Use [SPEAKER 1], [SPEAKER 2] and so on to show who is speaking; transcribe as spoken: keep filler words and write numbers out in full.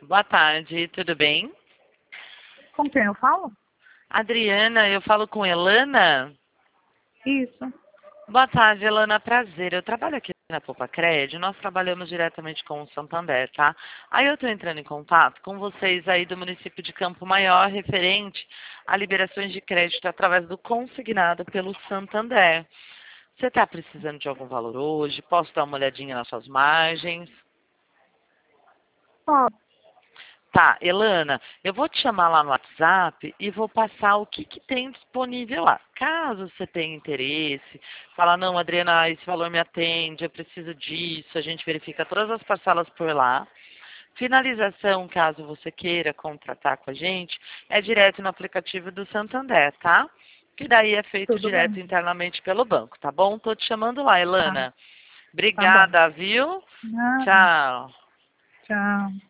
[SPEAKER 1] Boa tarde, tudo bem?
[SPEAKER 2] Com quem eu falo?
[SPEAKER 1] Adriana, eu falo com Elana.
[SPEAKER 2] Isso.
[SPEAKER 1] Boa tarde, Elana, prazer. Eu trabalho aqui na Popacred, nós trabalhamos diretamente com o Santander, tá? Aí eu estou entrando em contato com vocês aí do município de Campo Maior, referente a liberações de crédito através do consignado pelo Santander. Você está precisando de algum valor hoje? Posso dar uma olhadinha nas suas margens?
[SPEAKER 2] Ó,
[SPEAKER 1] Tá, Elana, eu vou te chamar lá no WhatsApp e vou passar o que, que tem disponível lá. Caso você tenha interesse, falar, não, Adriana, esse valor me atende, eu preciso disso, a gente verifica todas as parcelas por lá. Finalização, caso você queira contratar com a gente, é direto no aplicativo do Santander, tá? Que daí é feito
[SPEAKER 2] tudo
[SPEAKER 1] direto
[SPEAKER 2] bem.
[SPEAKER 1] internamente pelo banco, tá bom? Tô te chamando lá,
[SPEAKER 2] Tá,
[SPEAKER 1] Elana.
[SPEAKER 2] tá bom.
[SPEAKER 1] Obrigada, viu?
[SPEAKER 2] Nada.
[SPEAKER 1] Tchau.
[SPEAKER 2] Tchau.